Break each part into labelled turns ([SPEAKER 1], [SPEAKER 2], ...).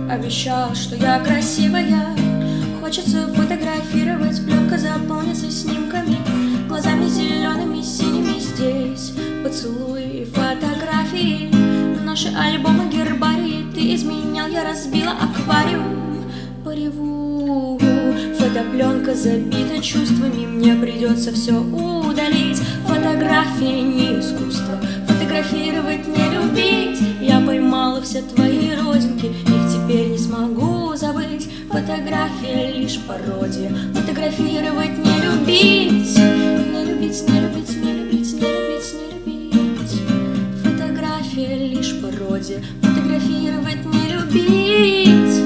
[SPEAKER 1] Обещал, что я красивая. Хочется фотографировать, пленка заполнится снимками, глазами зелеными, синими здесь поцелуи и фотографии. Наши альбомы, гербарии, ты изменял, я разбила аквариум по реву. Фотопленка забита чувствами, мне придется все удалить. Фотография не искусство, фотографировать не любить. Я поймала все твои родинки, их теперь не смогу забыть. Фотография лишь пародия, фотографировать не любить. Не любить, не любить, не любить, не любить, не любить. Фотография лишь пародия, фотографировать не любить.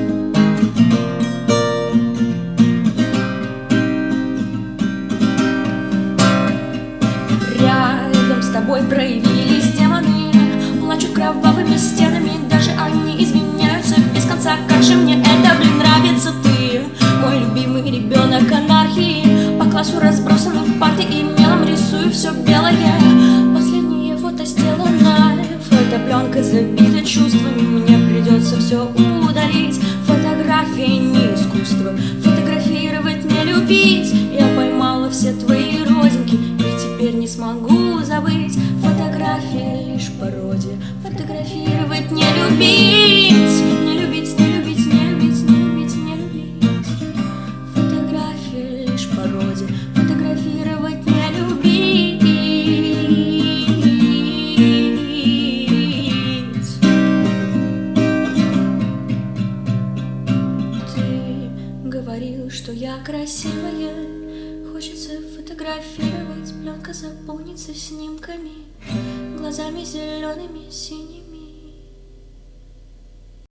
[SPEAKER 1] Рядом с тобой проявились демоны, плачут кровавыми стенами, даже они извиняются без конца. Как же мне это, блин, нравится ты, мой любимый ребенок анархии. По классу разбросаны парты и мелом рисую все белое. Последнее фото сделано, фотопленка забита чувствами, мне придется все удалить. Фотография не искусство, фотографировать не любить. Я поймала все твои родинки, их теперь не смогу забыть. Фотография лишь пародия, фотографировать не любить. Не любить, не любить, не любить, не любить, не любить. Фотография лишь пародия, фотографировать не любить. Ты говорил, что я красивая. Хочется фотографировать, пленка заполнится снимками, глазами зелеными, синими.